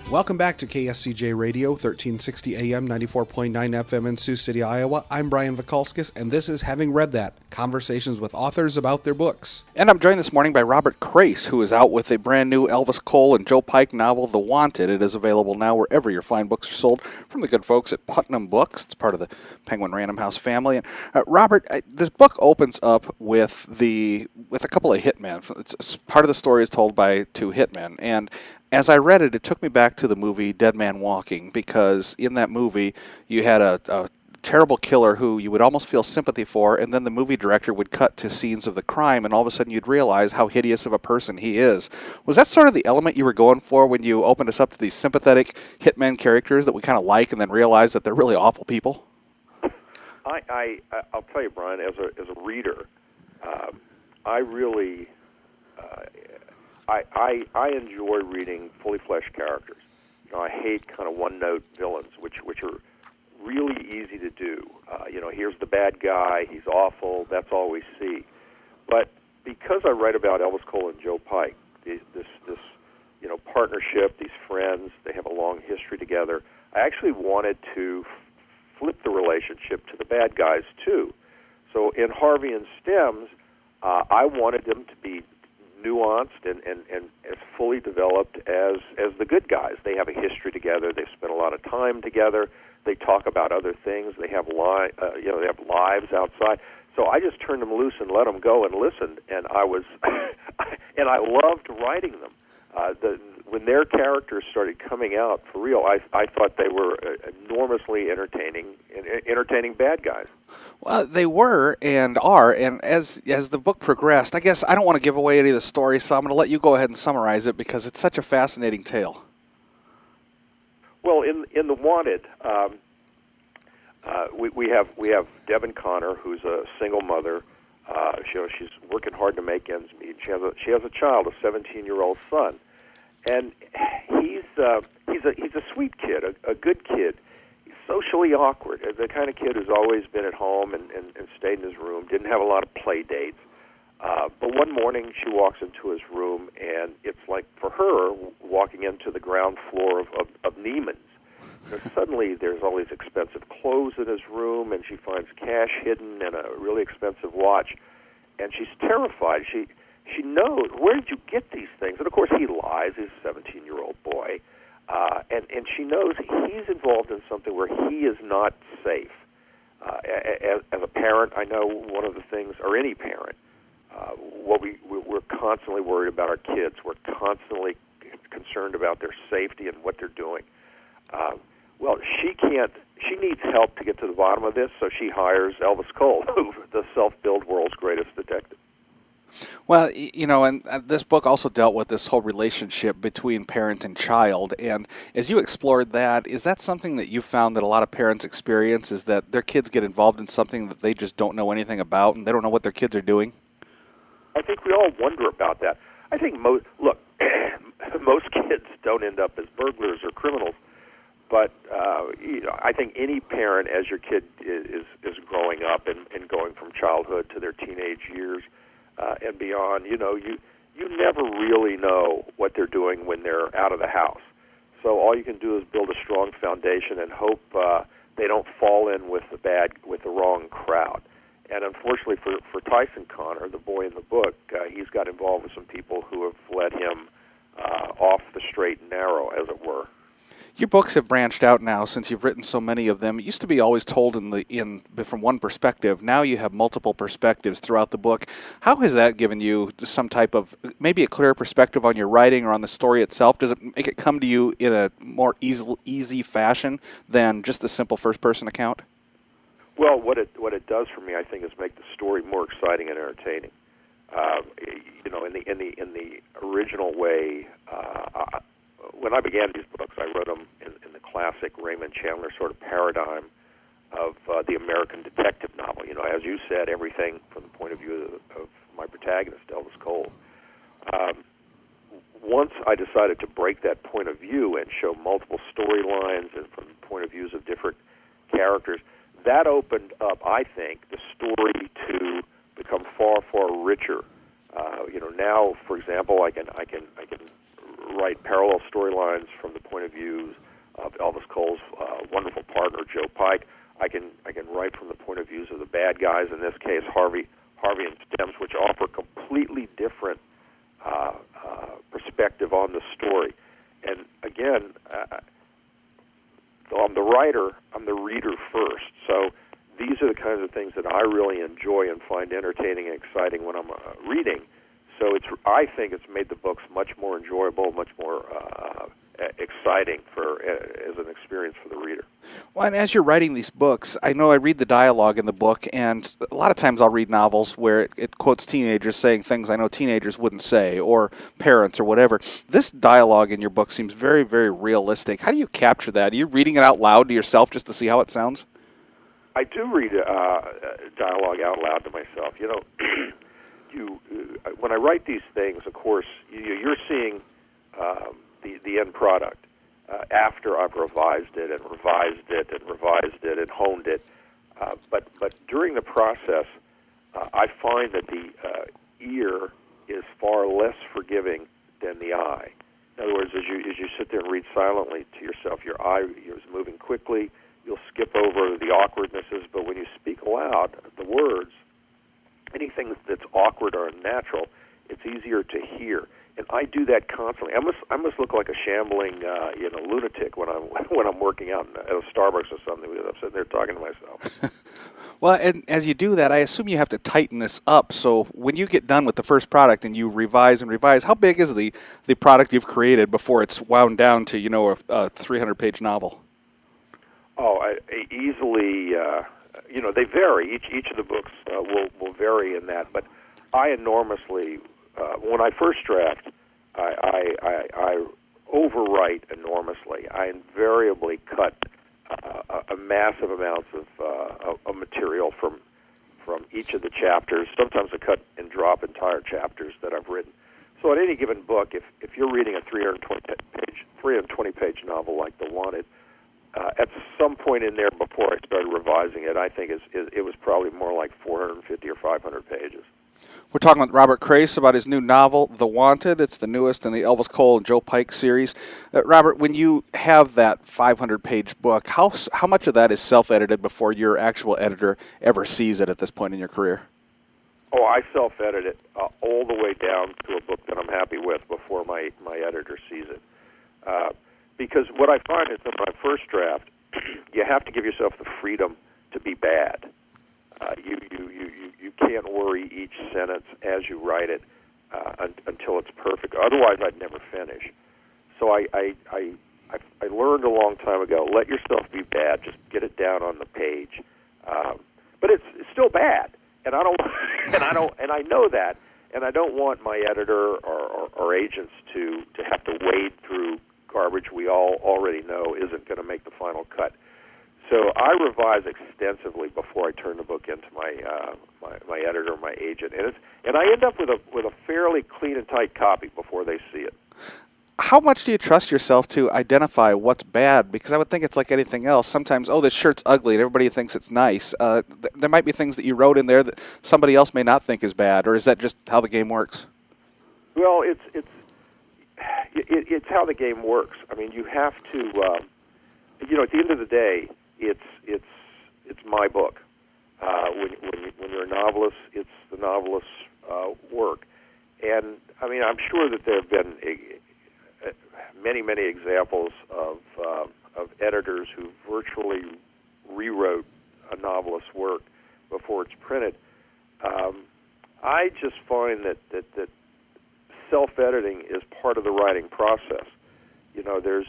Welcome back to KSCJ Radio, 1360 AM, 94.9 FM in Sioux City, Iowa. I'm Brian Vikalskis, and this is Having Read That, conversations with authors about their books. And I'm joined this morning by Robert Crais, who is out with a brand new Elvis Cole and Joe Pike novel, The Wanted. It is available now wherever your fine books are sold from the good folks at Putnam Books. It's part of the Penguin Random House family. And Robert, this book opens up with a couple of hitmen. Part of the story is told by two hitmen, and as I read it, it took me back to the movie Dead Man Walking, because in that movie you had a terrible killer who you would almost feel sympathy for, and then the movie director would cut to scenes of the crime, and all of a sudden you'd realize how hideous of a person he is. Was that sort of the element you were going for when you opened us up to these sympathetic hitman characters that we kind of like and then realize that they're really awful people? I'll tell you, Brian, as a reader, I really... I enjoy reading fully fleshed characters. You know, I hate kind of one-note villains, which are really easy to do. Here's the bad guy, he's awful, that's all we see. But because I write about Elvis Cole and Joe Pike, this partnership, these friends, they have a long history together, I actually wanted to flip the relationship to the bad guys too. So in Harvey and Stems, I wanted them to be nuanced and as fully developed as the good guys. They have a history together. They've spent a lot of time together. They talk about other things. They have they have lives outside. So I just turned them loose and let them go and listened. And I was and I loved writing them. When their characters started coming out for real, I thought they were enormously entertaining bad guys. Well, they were and are, and as the book progressed, I guess I don't want to give away any of the story, so I'm going to let you go ahead and summarize it because it's such a fascinating tale. Well, in The Wanted, we have Devin Connor, who's a single mother. She's working hard to make ends meet. She has a child, a 17-year-old son, and he's a sweet kid, a good kid. He's socially awkward, the kind of kid who's always been at home and stayed in his room, didn't have a lot of play dates. But one morning she walks into his room, and it's like, for her, walking into the ground floor of Neiman's. And suddenly there's all these expensive clothes in his room, and she finds cash hidden and a really expensive watch, and she's terrified. She knows, where did you get these things? And of course he lies, he's a 17-year-old boy, and she knows he's involved in something where he is not safe. As a parent, I know one of the things, or any parent, we're constantly worried about our kids. We're constantly concerned about their safety and what they're doing. Well, she needs help to get to the bottom of this, so she hires Elvis Cole, the self-billed world's greatest detective. Well, and this book also dealt with this whole relationship between parent and child, and as you explored that, is that something that you found that a lot of parents experience, is that their kids get involved in something that they just don't know anything about, and they don't know what their kids are doing? I think we all wonder about that. I think most kids don't end up as burglars or criminals, but I think any parent, as your kid is growing up and going from childhood to their teenage years and beyond, you never really know what they're doing when they're out of the house. So all you can do is build a strong foundation and hope they don't fall in with the wrong crowd. And unfortunately for Tyson Connor, the boy in the book, he's got involved with some people who have led him off the straight and narrow, as it were. Your books have branched out now since you've written so many of them. It used to be always told from one perspective. Now you have multiple perspectives throughout the book. How has that given you some type of, maybe a clearer perspective on your writing or on the story itself? Does it make it come to you in a more easy fashion than just the simple first-person account? Well, what it does for me, I think, is make the story more exciting and entertaining. In the original way, when I began these books, I wrote them in the classic Raymond Chandler sort of paradigm of the American detective novel. As you said, everything from the point of view of my protagonist, Elvis Cole. Once I decided to break that point of view and show multiple storylines and from the point of views of different characters, that opened up, I think, the story to become far, far richer. Now, for example, I can write parallel storylines from the point of view of Elvis Cole's wonderful partner Joe Pike. I can write from the point of views of the bad guys, in this case Harvey and Stems, which offer completely different perspective on the story. And again, I'm the writer, I'm the reader first. So these are the kinds of things that I really enjoy and find entertaining and exciting when I'm reading. So I think it's made the books much more enjoyable, much more exciting as an experience for the reader. Well, and as you're writing these books, I know I read the dialogue in the book, and a lot of times I'll read novels where it quotes teenagers saying things I know teenagers wouldn't say, or parents, or whatever. This dialogue in your book seems very, very realistic. How do you capture that? Are you reading it out loud to yourself just to see how it sounds? I do read dialogue out loud to myself. You know, when I write these things, of course, you're seeing the end product after I've revised it and revised it and revised it and honed it. But during the process, I find that the ear is far less forgiving than the eye. In other words, as you sit there and read silently to yourself, your eye is moving quickly. You'll skip over the awkwardnesses, but when you speak aloud, the words, anything that's awkward or unnatural, it's easier to hear. And I do that constantly. I must look like a shambling, lunatic when I'm working out at a Starbucks or something, because I'm sitting there talking to myself. Well, and as you do that, I assume you have to tighten this up. So when you get done with the first product and you revise and revise, how big is the product you've created before it's wound down to a 300-page novel? Oh, easily. They vary. Each of the books will vary in that, but I enormously. When I first draft, I overwrite enormously. I invariably cut a massive amounts of material from each of the chapters. Sometimes I cut and drop entire chapters that I've written. So at any given book, if you're reading a 320-page novel like The Wanted, at some point in there before I started revising it, I think it was probably more like 450 or 500 pages. We're talking with Robert Crais about his new novel, The Wanted. It's the newest in the Elvis Cole and Joe Pike series. Robert, when you have that 500-page book, how much of that is self-edited before your actual editor ever sees it at this point in your career? Oh, I self-edit it all the way down to a book that I'm happy with before my editor sees it. Because what I find is that my first draft, you have to give yourself the freedom to be bad. You can't worry each sentence as you write it until it's perfect. Otherwise, I'd never finish. So I learned a long time ago, let yourself be bad. Just get it down on the page. But it's still bad, and I know that, and I don't want my editor or agents to have to wade through garbage we all already know isn't going to make the final cut. So I revise extensively before I turn the book into my editor or my agent, and I end up with a fairly clean and tight copy before they see it. How much do you trust yourself to identify what's bad? Because I would think it's like anything else. Sometimes, this shirt's ugly, and everybody thinks it's nice. There might be things that you wrote in there that somebody else may not think is bad, or is that just how the game works? Well, it's how the game works. I mean, you have to, at the end of the day, it's my book. When you're a novelist, it's the novelist's work. And I mean, I'm sure that there have been many examples of editors who virtually rewrote a novelist's work before it's printed. I just find that self-editing is part of the writing process. There's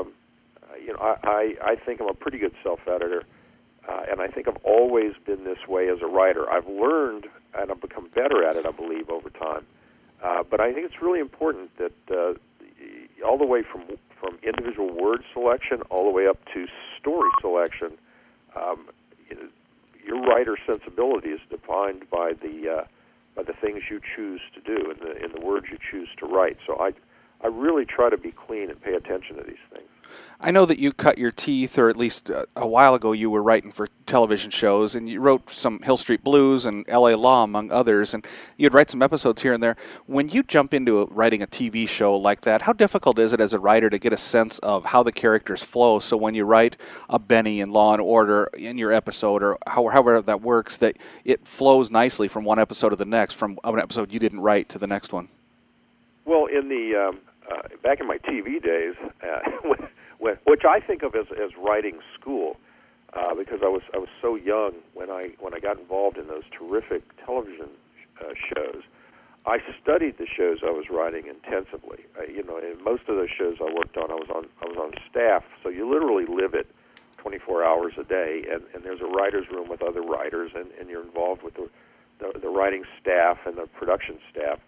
I think I'm a pretty good self-editor, and I think I've always been this way as a writer. I've learned and I've become better at it, I believe, over time. But I think it's really important that all the way from individual word selection all the way up to story selection, your writer sensibility is defined by the things you choose to do and the words you choose to write. So I really try to be clean and pay attention to these things. I know that you cut your teeth, or at least a while ago you were writing for television shows, and you wrote some Hill Street Blues and L.A. Law, among others, and you'd write some episodes here and there. When you jump into writing a TV show like that, how difficult is it as a writer to get a sense of how the characters flow, so when you write a Benny in Law & Order in your episode, or however that works, that it flows nicely from one episode to the next, from an episode you didn't write to the next one? Well, in the back in my TV days, which I think of as writing school, because I was so young when I got involved in those terrific television shows. I studied the shows I was writing intensively. In most of those shows I worked on, I was on staff, so you literally live it 24 hours a day, and there's a writer's room with other writers, and you're involved with the writing staff and the production staff.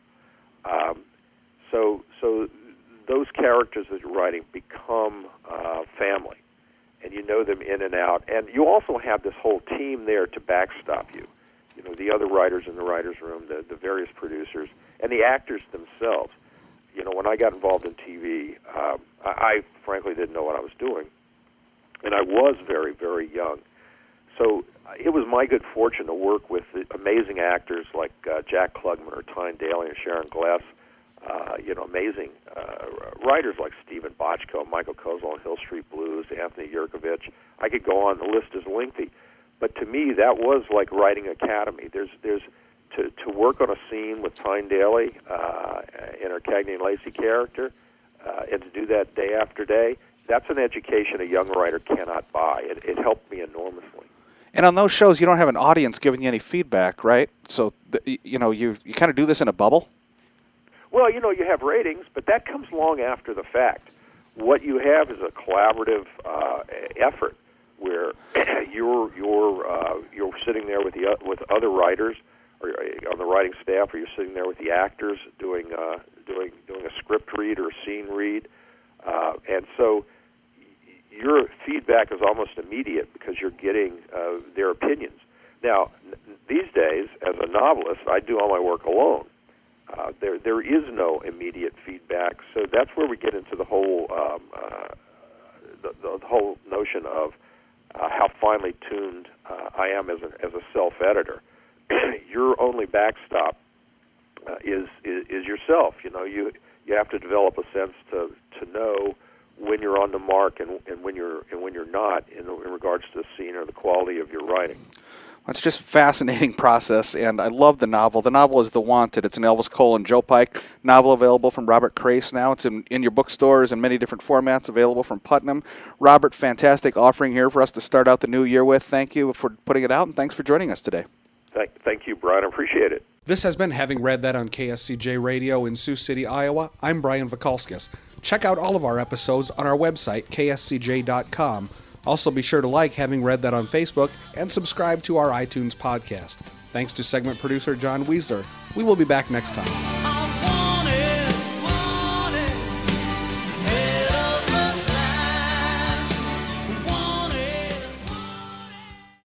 So those characters that you're writing become family, and you know them in and out. And you also have this whole team there to backstop you. The other writers in the writer's room, the various producers, and the actors themselves. When I got involved in TV, I frankly didn't know what I was doing, and I was very, very young. So it was my good fortune to work with amazing actors like Jack Klugman or Tyne Daly and Sharon Gless. Amazing writers like Stephen Bochco, Michael Kozel on Hill Street Blues, Anthony Yerkovich. I could go on. The list is lengthy, but to me, that was like writing academy. There's to work on a scene with Tyne Daly in her Cagney Lacey character, and to do that day after day. That's an education a young writer cannot buy. It helped me enormously. And on those shows, you don't have an audience giving you any feedback, right? So you kind of do this in a bubble. Well, you have ratings, but that comes long after the fact. What you have is a collaborative effort where you're sitting there with other writers, or on the writing staff, or you're sitting there with the actors doing a script read or a scene read, and so your feedback is almost immediate because you're getting their opinions. Now, these days, as a novelist, I do all my work alone. There is no immediate feedback, so that's where we get into the whole the whole notion of how finely tuned I am as a self-editor. Your only backstop is yourself. You have to develop a sense to know when you're on the mark and when you're not in regards to the scene or the quality of your writing. It's just a fascinating process, and I love the novel. The novel is The Wanted. It's an Elvis Cole and Joe Pike novel available from Robert Crace now. It's in your bookstores in many different formats, available from Putnam. Robert, fantastic offering here for us to start out the new year with. Thank you for putting it out, and thanks for joining us today. Thank you, Brian. I appreciate it. This has been Having Read That on KSCJ Radio in Sioux City, Iowa. I'm Brian Vakalskis. Check out all of our episodes on our website, kscj.com. Also, be sure to like Having Read That on Facebook and subscribe to our iTunes podcast. Thanks to segment producer John Weisler. We will be back next time.